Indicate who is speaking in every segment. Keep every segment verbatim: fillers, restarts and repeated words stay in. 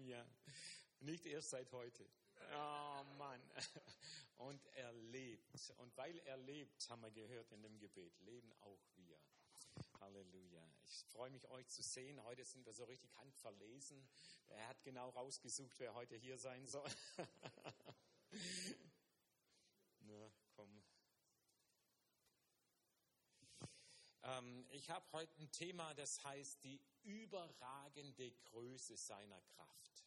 Speaker 1: Halleluja. Nicht erst seit heute. Oh Mann. Und er lebt. Und weil er lebt, haben wir gehört in dem Gebet, leben auch wir. Halleluja. Ich freue mich, euch zu sehen. Heute sind wir so richtig handverlesen. Er hat genau rausgesucht, wer heute hier sein soll. Na, komm. Ähm, ich habe heute ein Thema, das heißt die überragende Größe seiner Kraft.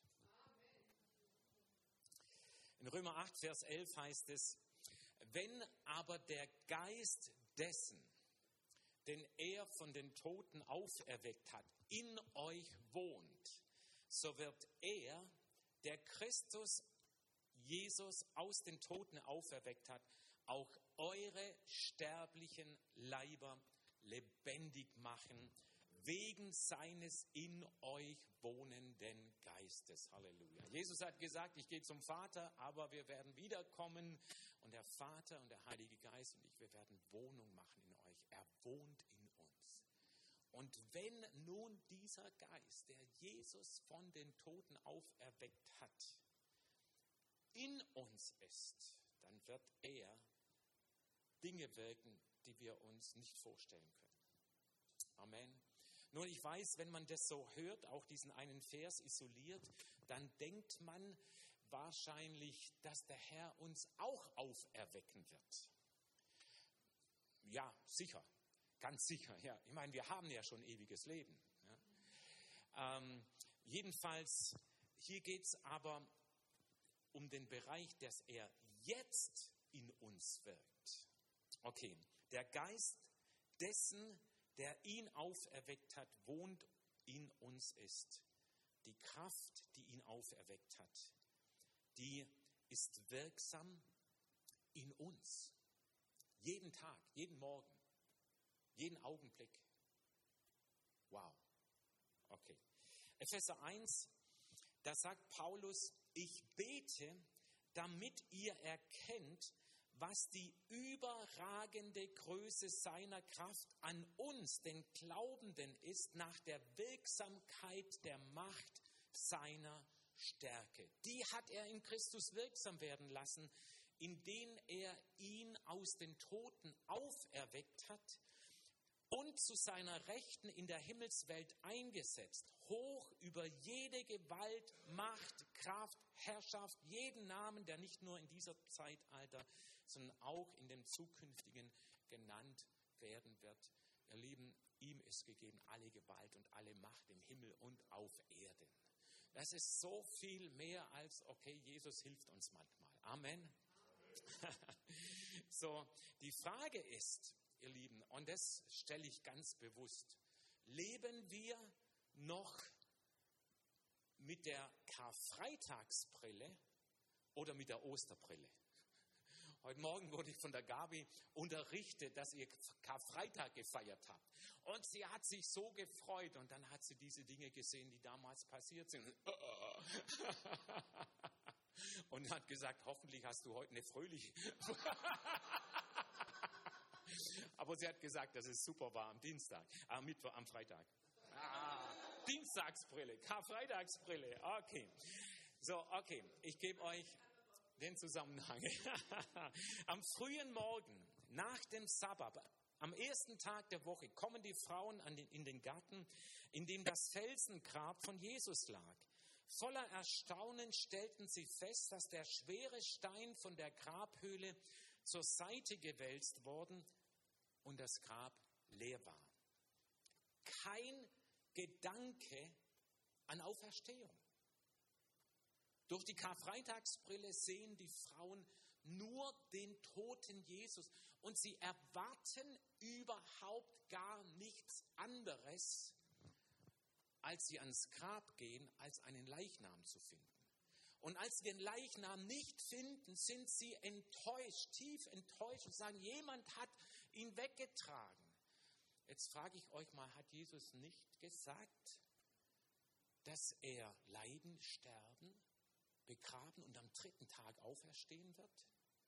Speaker 1: In Römer acht, Vers elf heißt es, wenn aber der Geist dessen, den er von den Toten auferweckt hat, in euch wohnt, so wird er, der Christus Jesus aus den Toten auferweckt hat, auch eure sterblichen Leiber lebendig machen, wegen seines in euch wohnenden Geistes. Halleluja. Jesus hat gesagt, ich gehe zum Vater, aber wir werden wiederkommen und der Vater und der Heilige Geist und ich, wir werden Wohnung machen in euch. Er wohnt in uns. Und wenn nun dieser Geist, der Jesus von den Toten auferweckt hat, in uns ist, dann wird er Dinge wirken, die wir uns nicht vorstellen können. Amen. Nun, ich weiß, wenn man das so hört, auch diesen einen Vers isoliert, dann denkt man wahrscheinlich, dass der Herr uns auch auferwecken wird. Ja, sicher, ganz sicher. Ja, ich meine, wir haben ja schon ewiges Leben. Ja. Ähm, jedenfalls, hier geht es aber um den Bereich, dass er jetzt in uns wirkt. Okay, der Geist dessen, der ihn auferweckt hat, wohnt in uns ist. Die Kraft, die ihn auferweckt hat, die ist wirksam in uns. Jeden Tag, jeden Morgen, jeden Augenblick. Wow. Okay. Epheser eins, da sagt Paulus, ich bete, damit ihr erkennt, was die überragende Größe seiner Kraft an uns, den Glaubenden, ist, nach der Wirksamkeit der Macht seiner Stärke. Die hat er in Christus wirksam werden lassen, indem er ihn aus den Toten auferweckt hat und zu seiner Rechten in der Himmelswelt eingesetzt, hoch über jede Gewalt, Macht, Kraft, Herrschaft, jeden Namen, der nicht nur in dieser Zeitalter, sondern auch in dem zukünftigen genannt werden wird. Ihr Lieben, ihm ist gegeben alle Gewalt und alle Macht im Himmel und auf Erden. Das ist so viel mehr als, okay, Jesus hilft uns manchmal. Amen. Amen. So, die Frage ist, ihr Lieben, und das stelle ich ganz bewusst, leben wir noch mit der Karfreitagsbrille oder mit der Osterbrille? Heute Morgen wurde ich von der Gabi unterrichtet, dass ihr Karfreitag gefeiert habt. Und sie hat sich so gefreut und dann hat sie diese Dinge gesehen, die damals passiert sind. Und hat gesagt, hoffentlich hast du heute eine fröhliche... Aber sie hat gesagt, dass es super war am Dienstag, am Mittwoch, am Freitag. Ah, Dienstagsbrille, Karfreitagsbrille, okay. So, okay, ich gebe euch den Zusammenhang. Am frühen Morgen, nach dem Sabbat, am ersten Tag der Woche, kommen die Frauen an den, in den Garten, in dem das Felsengrab von Jesus lag. Voller Erstaunen stellten sie fest, dass der schwere Stein von der Grabhöhle zur Seite gewälzt worden und das Grab leer war. Kein Gedanke an Auferstehung. Durch die Karfreitagsbrille sehen die Frauen nur den toten Jesus und sie erwarten überhaupt gar nichts anderes, als sie ans Grab gehen, als einen Leichnam zu finden. Und als sie den Leichnam nicht finden, sind sie enttäuscht, tief enttäuscht und sagen, jemand hat ihn weggetragen. Jetzt frage ich euch mal, hat Jesus nicht gesagt, dass er leiden, sterben, begraben und am dritten Tag auferstehen wird?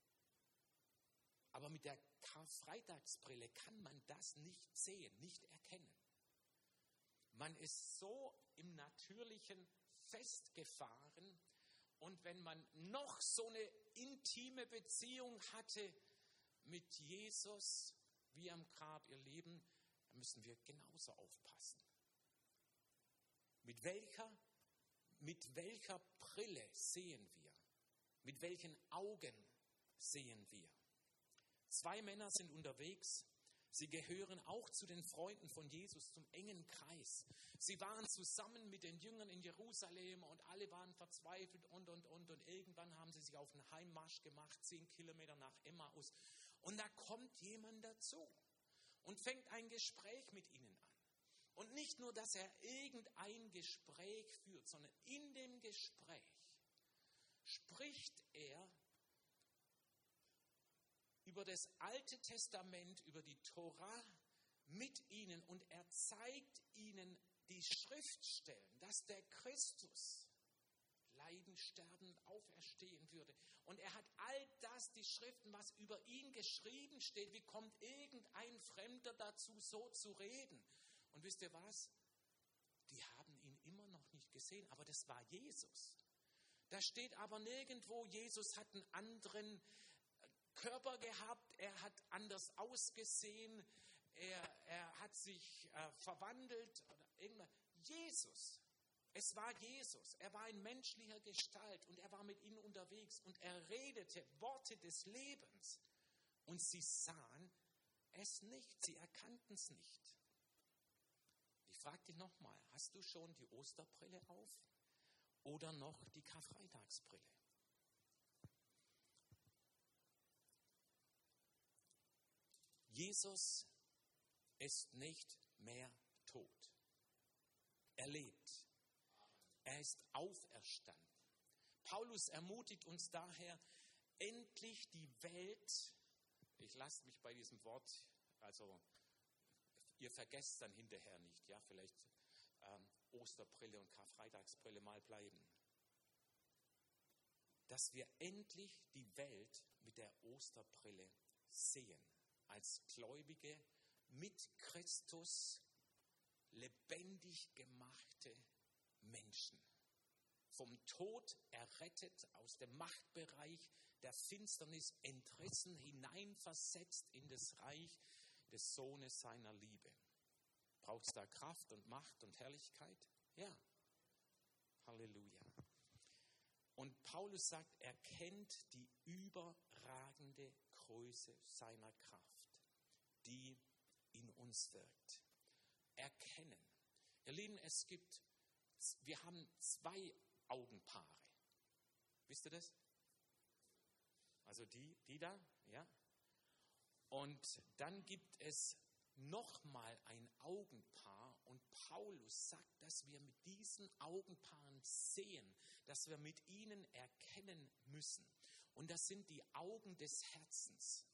Speaker 1: Aber mit der Karfreitagsbrille kann man das nicht sehen, nicht erkennen. Man ist so im Natürlichen festgefahren. Und wenn man noch so eine intime Beziehung hatte mit Jesus, wie am Grab ihr Leben, dann müssen wir genauso aufpassen. Mit welcher, mit welcher Brille sehen wir? Mit welchen Augen sehen wir? Zwei Männer sind unterwegs. Sie gehören auch zu den Freunden von Jesus, zum engen Kreis. Sie waren zusammen mit den Jüngern in Jerusalem und alle waren verzweifelt und, und, und. Und irgendwann haben sie sich auf einen Heimmarsch gemacht, zehn Kilometer nach Emmaus. Und da kommt jemand dazu und fängt ein Gespräch mit ihnen an. Und nicht nur, dass er irgendein Gespräch führt, sondern in dem Gespräch spricht er über das Alte Testament, über die Tora mit ihnen und er zeigt ihnen die Schriftstellen, dass der Christus leiden, sterben und auferstehen würde. Und er hat all das, die Schriften, was über ihn geschrieben steht. Wie kommt irgendein Fremder dazu, so zu reden? Und wisst ihr was? Die haben ihn immer noch nicht gesehen, aber das war Jesus. Da steht aber nirgendwo, Jesus hat einen anderen Körper gehabt, er hat anders ausgesehen, er, er hat sich äh, verwandelt oder irgendwas. Jesus, es war Jesus, er war in menschlicher Gestalt und er war mit ihnen unterwegs und er redete Worte des Lebens und sie sahen es nicht, sie erkannten es nicht. Ich frage dich nochmal, hast du schon die Osterbrille auf oder noch die Karfreitagsbrille? Jesus ist nicht mehr tot. Er lebt. Er ist auferstanden. Paulus ermutigt uns daher, endlich die Welt, ich lasse mich bei diesem Wort, also ihr vergesst dann hinterher nicht, ja, vielleicht ähm, Osterbrille und Karfreitagsbrille mal bleiben. Dass wir endlich die Welt mit der Osterbrille sehen. Als Gläubige mit Christus lebendig gemachte Menschen. Vom Tod errettet, aus dem Machtbereich der Finsternis entrissen, hineinversetzt in das Reich des Sohnes seiner Liebe. Braucht es da Kraft und Macht und Herrlichkeit? Ja. Halleluja. Und Paulus sagt, er kennt die überragende Größe seiner Kraft, die in uns wirkt. Erkennen. Ihr Lieben, es gibt, wir haben zwei Augenpaare. Wisst ihr das? Also die, die da, ja. Und dann gibt es nochmal ein Augenpaar und Paulus sagt, dass wir mit diesen Augenpaaren sehen, dass wir mit ihnen erkennen müssen. Und das sind die Augen des Herzens.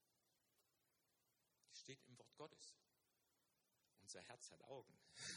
Speaker 1: Das steht im Wort Gottes. Unser Herz hat Augen.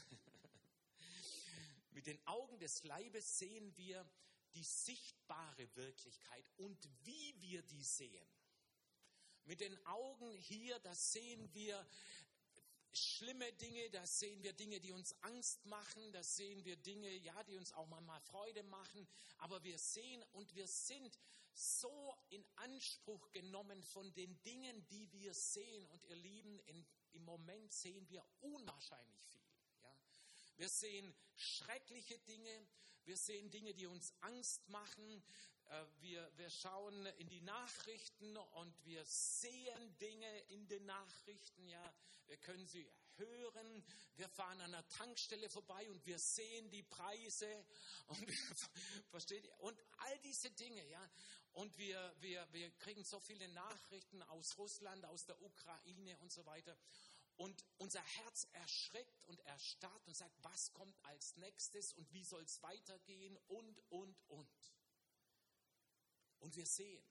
Speaker 1: Mit den Augen des Leibes sehen wir die sichtbare Wirklichkeit und wie wir die sehen. Mit den Augen hier, da sehen wir schlimme Dinge, da sehen wir Dinge, die uns Angst machen, da sehen wir Dinge, ja, die uns auch manchmal Freude machen, aber wir sehen und wir sind so in Anspruch genommen von den Dingen, die wir sehen. Und ihr Lieben, in, im Moment sehen wir unwahrscheinlich viel. Ja? Wir sehen schreckliche Dinge, wir sehen Dinge, die uns Angst machen. Wir, wir schauen in die Nachrichten und wir sehen Dinge in den Nachrichten. Ja, wir können sie hören. Wir fahren an einer Tankstelle vorbei und wir sehen die Preise. Und wir, versteht ihr? Und all diese Dinge, ja. Und wir, wir, wir kriegen so viele Nachrichten aus Russland, aus der Ukraine und so weiter. Und unser Herz erschreckt und erstarrt und sagt, was kommt als nächstes und wie soll es weitergehen und, und, und. Und wir sehen.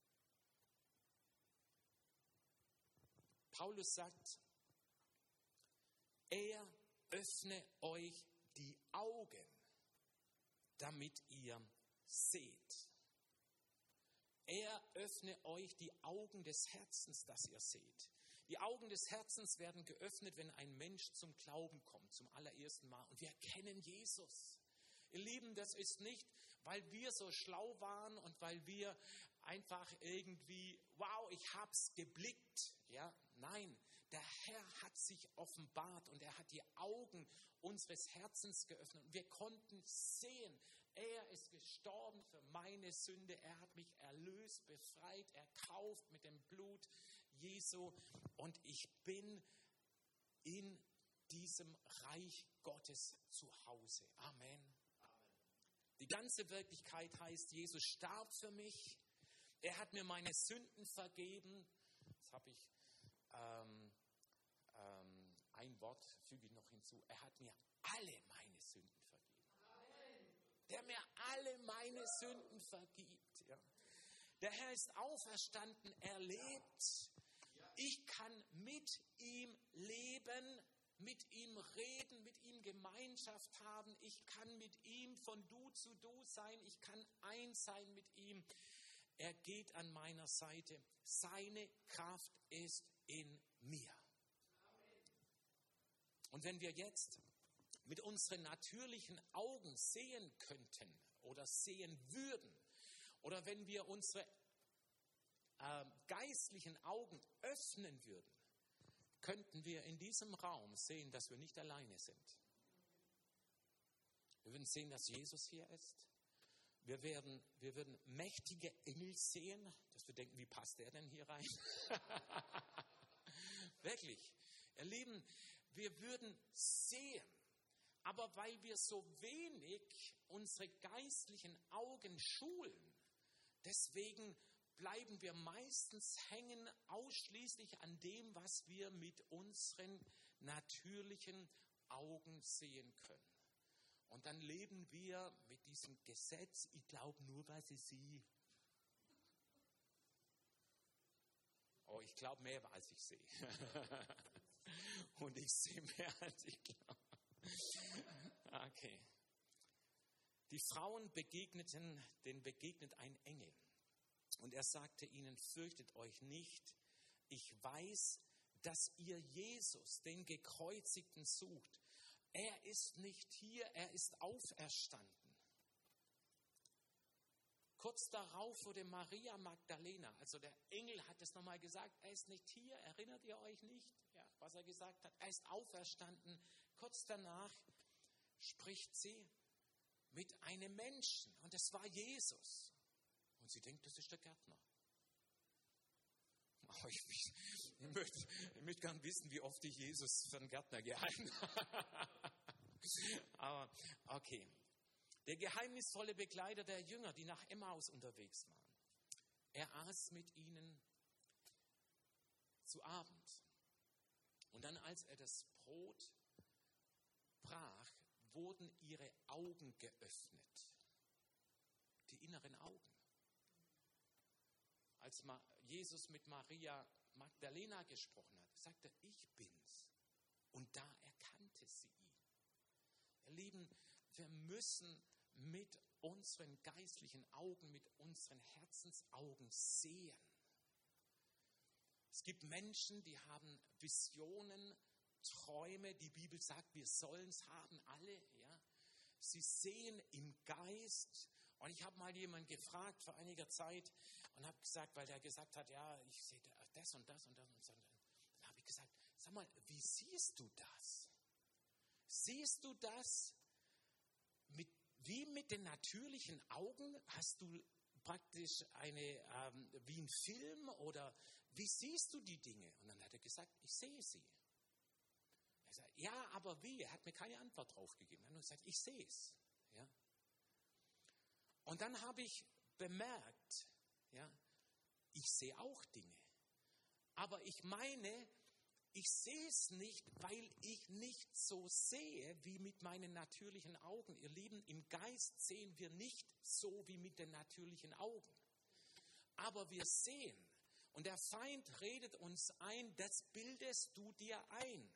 Speaker 1: Paulus sagt, er öffne euch die Augen, damit ihr seht. Er öffne euch die Augen des Herzens, dass ihr seht. Die Augen des Herzens werden geöffnet, wenn ein Mensch zum Glauben kommt, zum allerersten Mal. Und wir erkennen Jesus. Ihr Lieben, das ist nicht, weil wir so schlau waren und weil wir einfach irgendwie, wow, ich hab's geblickt. Ja, nein, der Herr hat sich offenbart und er hat die Augen unseres Herzens geöffnet. Und wir konnten sehen, er ist gestorben für meine Sünde. Er hat mich erlöst, befreit, erkauft mit dem Blut Jesu. Und ich bin in diesem Reich Gottes zu Hause. Amen. Die ganze Wirklichkeit heißt, Jesus starb für mich. Er hat mir meine Sünden vergeben. Jetzt habe ich ähm, ähm, ein Wort, füge ich noch hinzu. Er hat mir alle meine Sünden vergeben. Amen. Der mir alle meine Sünden vergibt. Ja. Der Herr ist auferstanden, er lebt. Ich kann mit ihm leben, mit ihm reden, mit ihm Gemeinschaft haben. Ich kann mit ihm von Du zu Du sein. Ich kann eins sein mit ihm. Er geht an meiner Seite. Seine Kraft ist in mir. Und wenn wir jetzt mit unseren natürlichen Augen sehen könnten oder sehen würden, oder wenn wir unsere äh, geistlichen Augen öffnen würden, könnten wir in diesem Raum sehen, dass wir nicht alleine sind. Wir würden sehen, dass Jesus hier ist. Wir werden, wir würden mächtige Engel sehen, dass wir denken, wie passt der denn hier rein? Wirklich. Ihr Lieben, wir würden sehen, aber weil wir so wenig unsere geistlichen Augen schulen, deswegen bleiben wir meistens hängen ausschließlich an dem, was wir mit unseren natürlichen Augen sehen können. Und dann leben wir mit diesem Gesetz, ich glaube nur, was ich sehe. Oh, ich glaube mehr, als ich sehe. Und ich sehe mehr, als ich glaube. Okay. Die Frauen begegneten, denen begegnet ein Engel. Und er sagte ihnen, fürchtet euch nicht. Ich weiß, dass ihr Jesus, den Gekreuzigten, sucht. Er ist nicht hier, er ist auferstanden. Kurz darauf wurde Maria Magdalena, also der Engel hat es nochmal gesagt, er ist nicht hier, erinnert ihr euch nicht, ja, was er gesagt hat? Er ist auferstanden. Kurz danach spricht sie mit einem Menschen und es war Jesus. Und sie denkt, das ist der Gärtner. Aber ich, ich, ich, möchte, ich möchte gerne wissen, wie oft ich Jesus für einen Gärtner gehalten habe. Aber okay. Der geheimnisvolle Begleiter der Jünger, die nach Emmaus unterwegs waren. Er aß mit ihnen zu Abend. Und dann, als er das Brot brach, wurden ihre Augen geöffnet. Die inneren Augen. Als Jesus mit Maria Magdalena gesprochen hat, sagte er, ich bin's. Und da erkannte sie ihn. Ihr Lieben, wir müssen mit unseren geistlichen Augen, mit unseren Herzensaugen sehen. Es gibt Menschen, die haben Visionen, Träume. Die Bibel sagt, wir sollen es haben, alle. Ja? Sie sehen im Geist. Und ich habe mal jemanden gefragt vor einiger Zeit und habe gesagt, weil der gesagt hat, ja, ich sehe das und das und das und das. Dann habe ich gesagt, sag mal, wie siehst du das? Siehst du das mit, wie mit den natürlichen Augen? Hast du praktisch eine, ähm, wie ein Film oder wie siehst du die Dinge? Und dann hat er gesagt, ich sehe sie. Er sagt, ja, aber wie? Er hat mir keine Antwort drauf gegeben. Er hat nur gesagt, ich sehe es. Ja? Und dann habe ich bemerkt, ja, ich sehe auch Dinge. Aber ich meine, ich sehe es nicht, weil ich nicht so sehe wie mit meinen natürlichen Augen. Ihr Lieben, im Geist sehen wir nicht so wie mit den natürlichen Augen. Aber wir sehen. Und der Feind redet uns ein, das bildest du dir ein.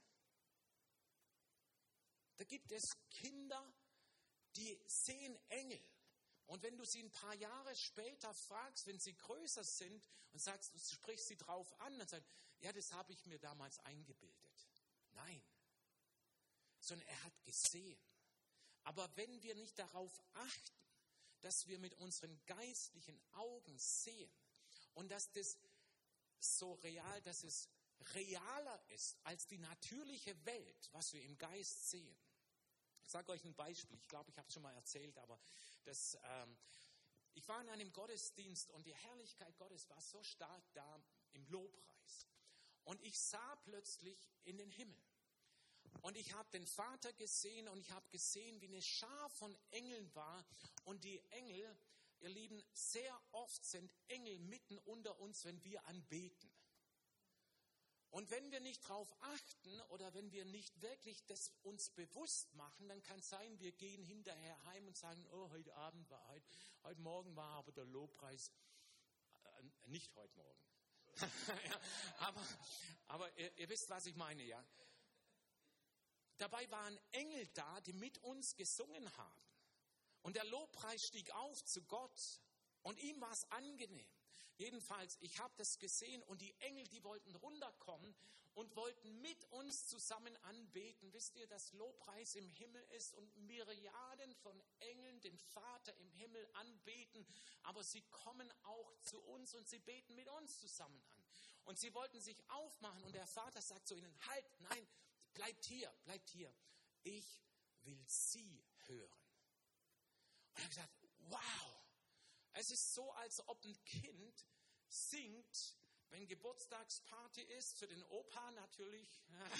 Speaker 1: Da gibt es Kinder, die sehen Engel. Und wenn du sie ein paar Jahre später fragst, wenn sie größer sind und sagst, du sprichst sie drauf an und sagst, ja, das habe ich mir damals eingebildet. Nein, sondern er hat gesehen. Aber wenn wir nicht darauf achten, dass wir mit unseren geistlichen Augen sehen und dass das so real, dass es realer ist als die natürliche Welt, was wir im Geist sehen. Ich sage euch ein Beispiel, ich glaube, ich habe es schon mal erzählt, aber das, ähm, ich war in einem Gottesdienst und die Herrlichkeit Gottes war so stark da im Lobpreis. Und ich sah plötzlich in den Himmel. Und ich habe den Vater gesehen und ich habe gesehen, wie eine Schar von Engeln war. Und die Engel, ihr Lieben, sehr oft sind Engel mitten unter uns, wenn wir anbeten. Und wenn wir nicht darauf achten oder wenn wir nicht wirklich das uns bewusst machen, dann kann es sein, wir gehen hinterher heim und sagen, oh, heute Abend war, heute, heute Morgen war aber der Lobpreis, äh, nicht heute Morgen. ja, aber aber ihr, ihr wisst, was ich meine, ja. Dabei waren Engel da, die mit uns gesungen haben. Und der Lobpreis stieg auf zu Gott und ihm war es angenehm. Jedenfalls, ich habe das gesehen und die Engel, die wollten runterkommen und wollten mit uns zusammen anbeten. Wisst ihr, dass Lobpreis im Himmel ist und Myriaden von Engeln den Vater im Himmel anbeten, aber sie kommen auch zu uns und sie beten mit uns zusammen an. Und sie wollten sich aufmachen und der Vater sagt zu ihnen, halt, nein, bleibt hier, bleibt hier. Ich will sie hören. Und er hat gesagt, wow. Es ist so, als ob ein Kind singt, wenn Geburtstagsparty ist, für den Opa natürlich.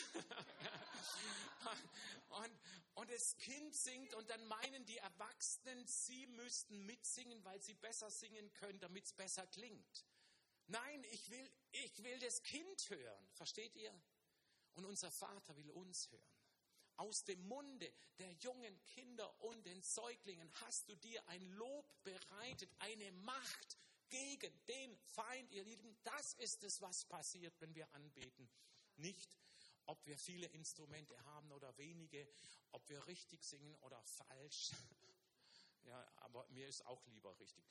Speaker 1: und, und das Kind singt und dann meinen die Erwachsenen, sie müssten mitsingen, weil sie besser singen können, damit es besser klingt. Nein, ich will, ich will das Kind hören, versteht ihr? Und unser Vater will uns hören. Aus dem Munde der jungen Kinder und den Säuglingen hast du dir ein Lob bereitet, eine Macht gegen den Feind, ihr Lieben. Das ist es, was passiert, wenn wir anbeten. Nicht, ob wir viele Instrumente haben oder wenige, ob wir richtig singen oder falsch. Ja, aber mir ist auch lieber richtig.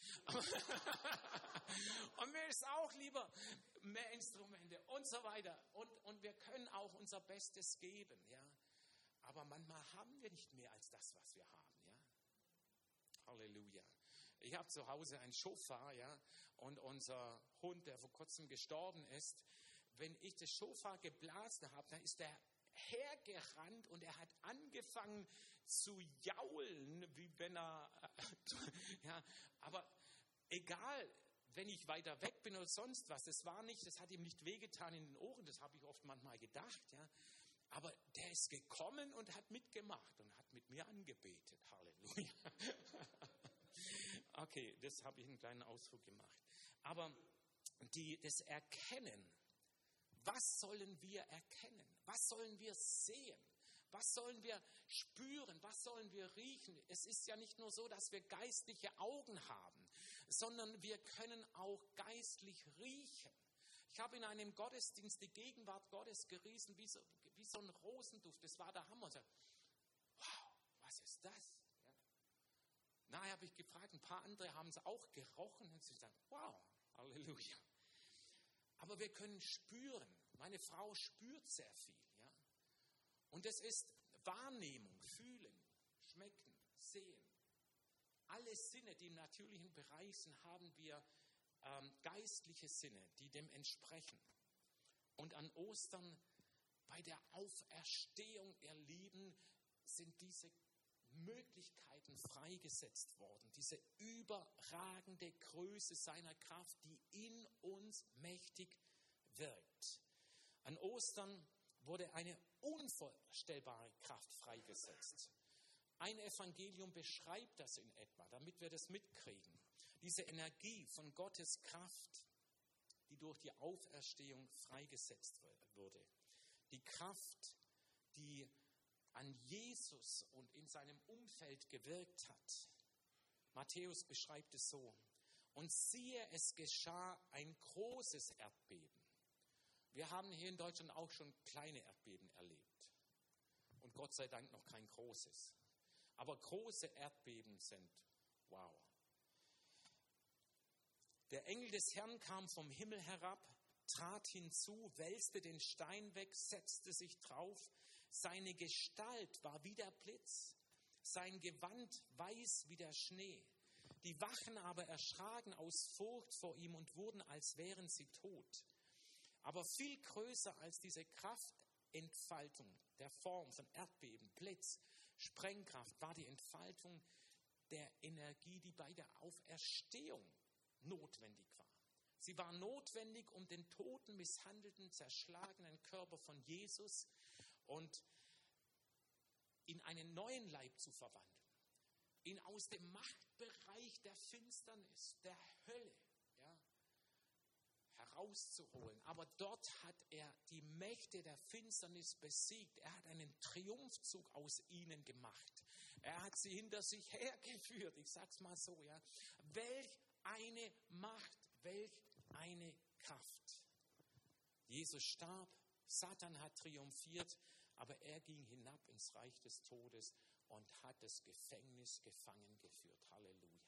Speaker 1: Und mir ist auch lieber mehr Instrumente und so weiter. Und, und wir können auch unser Bestes geben, ja. Aber manchmal haben wir nicht mehr als das, was wir haben, ja. Halleluja. Ich habe zu Hause einen Schofar, ja, und unser Hund, der vor kurzem gestorben ist, wenn ich das Schofar geblasen habe, dann ist er hergerannt und er hat angefangen zu jaulen, wie wenn er, ja, aber egal, wenn ich weiter weg bin oder sonst was, das war nicht, das hat ihm nicht wehgetan in den Ohren, das habe ich oft manchmal gedacht, ja. Aber der ist gekommen und hat mitgemacht und hat mit mir angebetet. Halleluja. Okay, das habe ich einen kleinen Ausflug gemacht. Aber die, das Erkennen, was sollen wir erkennen? Was sollen wir sehen? Was sollen wir spüren? Was sollen wir riechen? Es ist ja nicht nur so, dass wir geistliche Augen haben, sondern wir können auch geistlich riechen. Ich habe in einem Gottesdienst die Gegenwart Gottes geriesen, wie so, wie so ein Rosenduft. Das war der Hammer. Wow, was ist das? Ja. Nachher habe ich gefragt, ein paar andere haben es auch gerochen und sie gesagt, wow, Halleluja. Aber wir können spüren. Meine Frau spürt sehr viel. Ja? Und es ist Wahrnehmung, fühlen, schmecken, sehen. Alle Sinne, die im natürlichen Bereich sind, haben wir ähm, geistliche Sinne, die dem entsprechen. Und an Ostern, bei der Auferstehung, ihr Lieben, sind diese Möglichkeiten freigesetzt worden. Diese überragende Größe seiner Kraft, die in uns mächtig wirkt. An Ostern wurde eine unvorstellbare Kraft freigesetzt. Ein Evangelium beschreibt das in etwa, damit wir das mitkriegen. Diese Energie von Gottes Kraft, die durch die Auferstehung freigesetzt wurde. Die Kraft, die an Jesus und in seinem Umfeld gewirkt hat. Matthäus beschreibt es so. Und siehe, es geschah ein großes Erdbeben. Wir haben hier in Deutschland auch schon kleine Erdbeben erlebt. Und Gott sei Dank noch kein großes. Aber große Erdbeben sind, wow, Der Engel des Herrn kam vom Himmel herab, trat hinzu, wälzte den Stein weg, setzte sich drauf. Seine Gestalt war wie der Blitz, sein Gewand weiß wie der Schnee. Die Wachen aber erschraken aus Furcht vor ihm und wurden, als wären sie tot. Aber viel größer als diese Kraftentfaltung der Form von Erdbeben, Blitz, Sprengkraft war die Entfaltung der Energie, die bei der Auferstehung notwendig war. Sie war notwendig, um den toten, misshandelten, zerschlagenen Körper von Jesus und in einen neuen Leib zu verwandeln, ihn aus dem Machtbereich der Finsternis, der Hölle, ja, herauszuholen. Aber dort hat er die Mächte der Finsternis besiegt. Er hat einen Triumphzug aus ihnen gemacht. Er hat sie hinter sich hergeführt. Ich sag's mal so, ja. Welch eine Macht, welch eine Kraft. Jesus starb, Satan hat triumphiert, aber er ging hinab ins Reich des Todes und hat das Gefängnis gefangen geführt. Halleluja.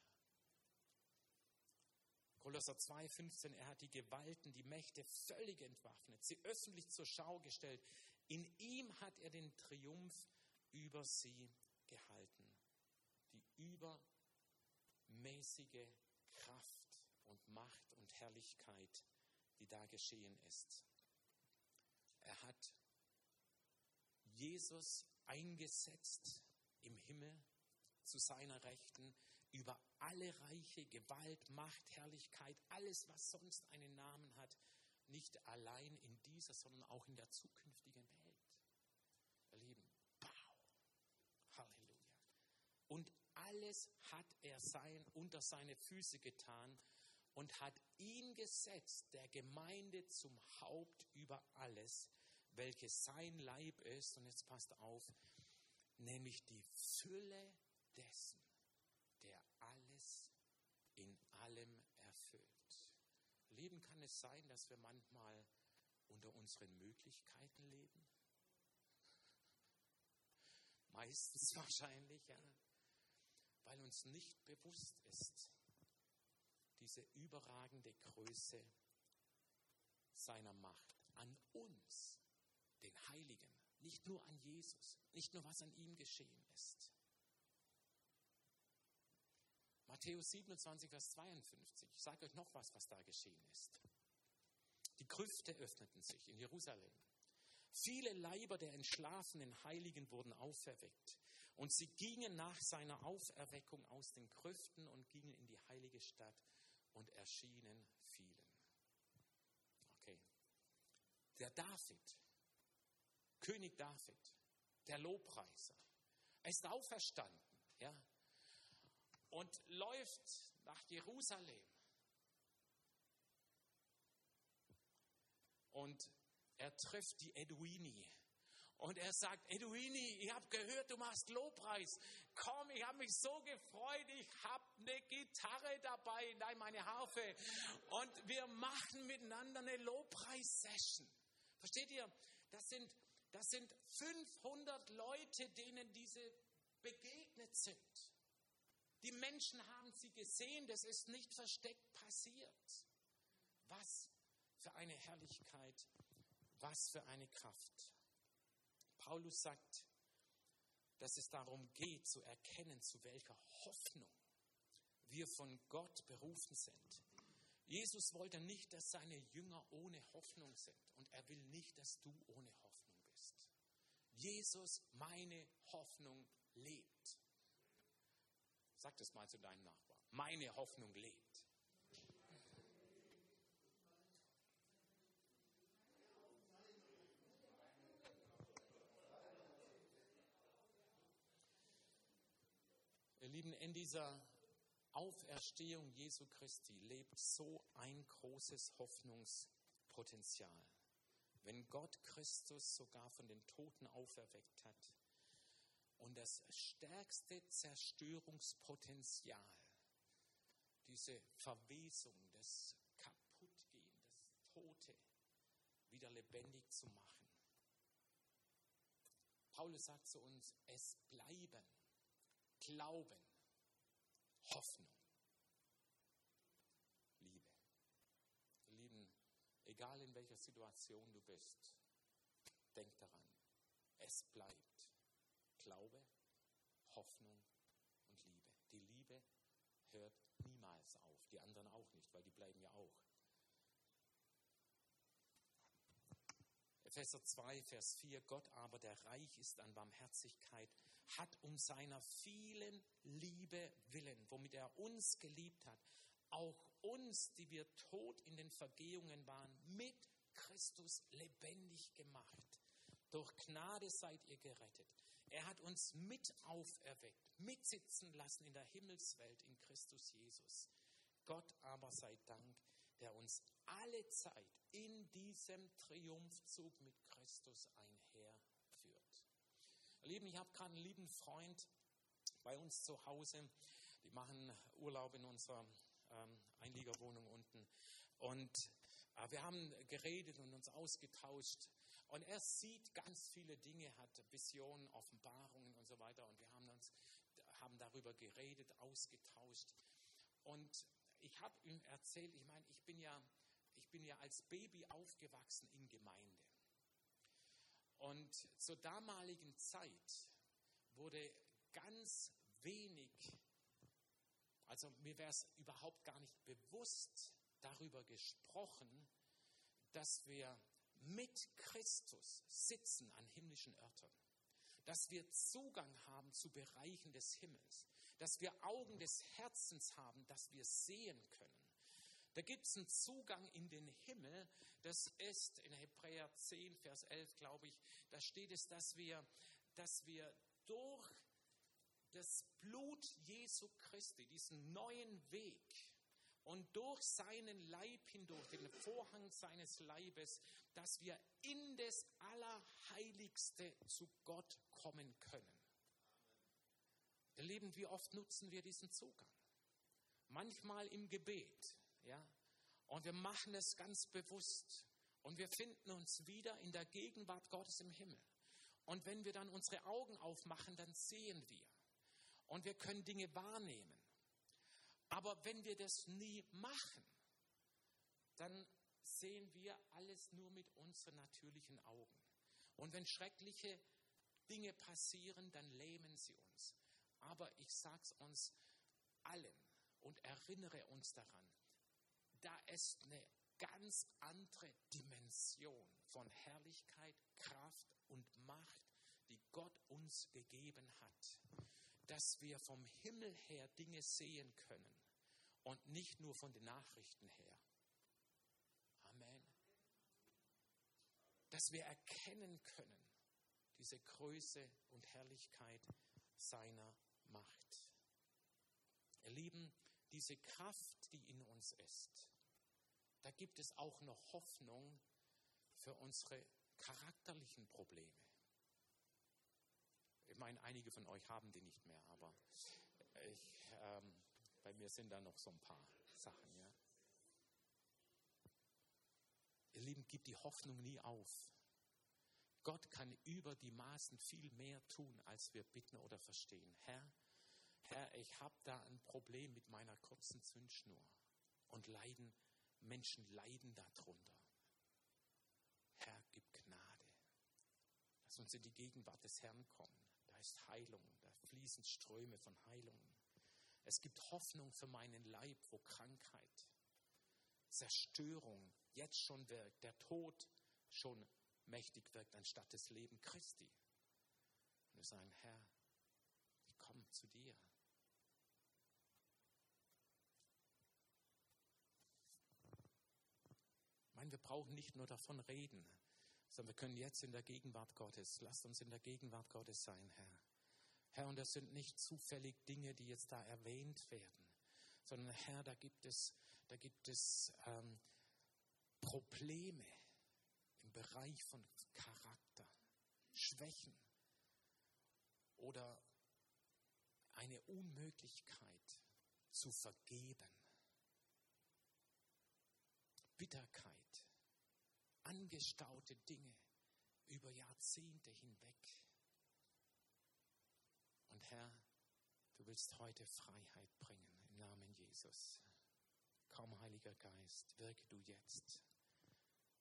Speaker 1: Kolosser zwei, fünfzehn, er hat die Gewalten, die Mächte völlig entwaffnet, sie öffentlich zur Schau gestellt. In ihm hat er den Triumph über sie gehalten. Die übermäßige Kraft und Macht und Herrlichkeit, die da geschehen ist. Er hat Jesus eingesetzt im Himmel zu seiner Rechten über alle Reiche, Gewalt, Macht, Herrlichkeit, alles, was sonst einen Namen hat, nicht allein in dieser, sondern auch in der zukünftigen Welt. Ihr Lieben, wow, Halleluja. Und alles hat er sein, unter seine Füße getan und hat ihn gesetzt, der Gemeinde zum Haupt über alles, welches sein Leib ist, und jetzt passt auf, nämlich die Fülle dessen, der alles in allem erfüllt. Leben, kann es sein, dass wir manchmal unter unseren Möglichkeiten leben? Meistens wahrscheinlich, ja, weil uns nicht bewusst ist, diese überragende Größe seiner Macht an uns, den Heiligen, nicht nur an Jesus, nicht nur was an ihm geschehen ist. Matthäus siebenundzwanzig, Vers zweiundfünfzig. Ich sage euch noch was, was da geschehen ist. Die Grüfte öffneten sich in Jerusalem. Viele Leiber der entschlafenen Heiligen wurden auferweckt. Und sie gingen nach seiner Auferweckung aus den Grüften und gingen in die heilige Stadt und erschienen vielen. Okay. Der David, König David, der Lobpreiser, er ist auferstanden, ja, und läuft nach Jerusalem. Und er trifft die Eduini. Und er sagt, Eduini, ich habe gehört, du machst Lobpreis. Komm, ich habe mich so gefreut, ich habe eine Gitarre dabei, nein, meine Harfe. Und wir machen miteinander eine Lobpreis-Session. Versteht ihr? Das sind, das sind fünfhundert Leute, denen diese begegnet sind. Die Menschen haben sie gesehen, das ist nicht versteckt passiert. Was für eine Herrlichkeit, was für eine Kraft. Paulus sagt, dass es darum geht, zu erkennen, zu welcher Hoffnung wir von Gott berufen sind. Jesus wollte nicht, dass seine Jünger ohne Hoffnung sind. Und er will nicht, dass du ohne Hoffnung bist. Jesus, meine Hoffnung lebt. Sag das mal zu deinem Nachbarn. Meine Hoffnung lebt. Ihr Lieben, in dieser Auferstehung Jesu Christi lebt so ein großes Hoffnungspotenzial. Wenn Gott Christus sogar von den Toten auferweckt hat und das stärkste Zerstörungspotenzial, diese Verwesung, das Kaputtgehen, das Tote wieder lebendig zu machen. Paulus sagt zu uns, es bleiben Glauben, Hoffnung, Liebe. egal in welcher Situation du bist, denk daran, es bleibt Glaube, Hoffnung und Liebe. Die Liebe hört niemals auf, die anderen auch nicht, weil die bleiben ja auch. Epheser zwei, Vers vier, Gott aber, der reich ist an Barmherzigkeit, hat um seiner vielen Liebe willen, womit er uns geliebt hat, auch uns, die wir tot in den Vergehungen waren, mit Christus lebendig gemacht. Durch Gnade seid ihr gerettet. Er hat uns mit auferweckt, mitsitzen lassen in der Himmelswelt in Christus Jesus. Gott aber sei Dank, der uns alle Zeit in diesem Triumphzug mit Christus einherführt. Ihr Lieben, ich habe gerade einen lieben Freund bei uns zu Hause. Die machen Urlaub in unserer ähm, Einliegerwohnung unten. Und äh, wir haben geredet und uns ausgetauscht. Und er sieht ganz viele Dinge, hat Visionen, Offenbarungen und so weiter. Und wir haben uns haben darüber geredet, ausgetauscht. Und ich habe ihm erzählt, ich meine, ich bin ja, ich bin ja als Baby aufgewachsen in Gemeinde. Und zur damaligen Zeit wurde ganz wenig, also mir wäre es überhaupt gar nicht bewusst darüber gesprochen, dass wir mit Christus sitzen an himmlischen Örtern, dass wir Zugang haben zu Bereichen des Himmels, dass wir Augen des Herzens haben, dass wir sehen können. Da gibt es einen Zugang in den Himmel, das ist in Hebräer zehn, Vers elf, glaube ich, da steht es, dass wir, dass wir durch das Blut Jesu Christi, diesen neuen Weg und durch seinen Leib hindurch, den Vorhang seines Leibes, dass wir in das Allerheiligste zu Gott kommen können. Ihr Lieben, wie oft nutzen wir diesen Zugang? Manchmal im Gebet, ja, und wir machen es ganz bewusst und wir finden uns wieder in der Gegenwart Gottes im Himmel. Und wenn wir dann unsere Augen aufmachen, dann sehen wir und wir können Dinge wahrnehmen. Aber wenn wir das nie machen, dann sehen wir alles nur mit unseren natürlichen Augen. Und wenn schreckliche Dinge passieren, dann lähmen sie uns. Aber ich sage es uns allen und erinnere uns daran, da ist eine ganz andere Dimension von Herrlichkeit, Kraft und Macht, die Gott uns gegeben hat, dass wir vom Himmel her Dinge sehen können und nicht nur von den Nachrichten her. Amen. Dass wir erkennen können, diese Größe und Herrlichkeit seiner Macht. Ihr Lieben, diese Kraft, die in uns ist, da gibt es auch noch Hoffnung für unsere charakterlichen Probleme. Ich meine, einige von euch haben die nicht mehr, aber ich, ähm, bei mir sind da noch so ein paar Sachen. Ja. Ihr Lieben, gebt die Hoffnung nie auf. Gott kann über die Maßen viel mehr tun, als wir bitten oder verstehen. Herr, Herr, ich habe da ein Problem mit meiner kurzen Zündschnur und leiden, Menschen leiden darunter. Herr, gib Gnade. Lass uns in die Gegenwart des Herrn kommen. Da ist Heilung, da fließen Ströme von Heilung. Es gibt Hoffnung für meinen Leib, wo Krankheit, Zerstörung jetzt schon wirkt, der Tod schon mächtig wirkt, anstatt das Leben Christi. Und wir sagen, Herr, ich komme zu dir. Ich meine, wir brauchen nicht nur davon reden, sondern wir können jetzt in der Gegenwart Gottes, lasst uns in der Gegenwart Gottes sein, Herr. Herr, und das sind nicht zufällig Dinge, die jetzt da erwähnt werden, sondern Herr, da gibt es, da gibt es ähm, Probleme im Bereich von Charakter, Schwächen oder eine Unmöglichkeit zu vergeben, Bitterkeit, angestaute Dinge über Jahrzehnte hinweg. Und Herr, du willst heute Freiheit bringen im Namen Jesus. Komm, Heiliger Geist, wirke du jetzt.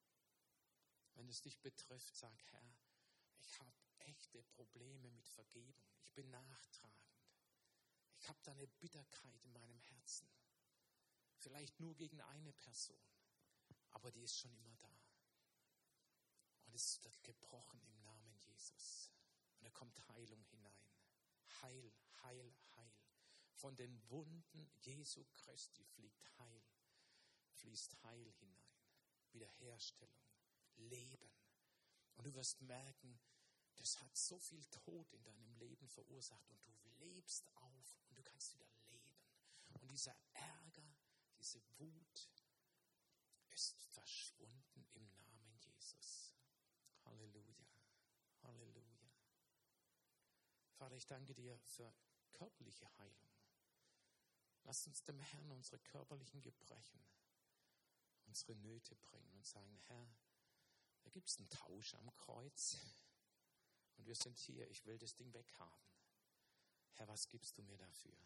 Speaker 1: Wenn es dich betrifft, sag, Herr, ich habe echte Probleme mit Vergebung. Ich bin nachtragend. Ich habe da eine Bitterkeit in meinem Herzen. Vielleicht nur gegen eine Person, aber die ist schon immer da. Und es wird gebrochen im Namen Jesus. Und da kommt Heilung hinein. Heil, Heil, Heil. Von den Wunden Jesu Christi fliegt Heil, fließt Heil hinein. Wiederherstellung, Leben. Und du wirst merken, das hat so viel Tod in deinem Leben verursacht und du lebst auf und du kannst wieder leben. Und dieser Ärger, diese Wut ist verschwunden im Namen Jesus. Halleluja, Halleluja. Vater, ich danke dir für körperliche Heilung. Lass uns dem Herrn unsere körperlichen Gebrechen, unsere Nöte bringen und sagen, Herr, da gibt es einen Tausch am Kreuz und wir sind hier, ich will das Ding weghaben. Herr, was gibst du mir dafür?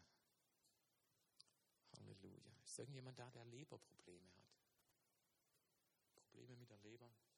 Speaker 1: Halleluja. Ist irgendjemand da, der Leberprobleme hat? Probleme mit der Leber?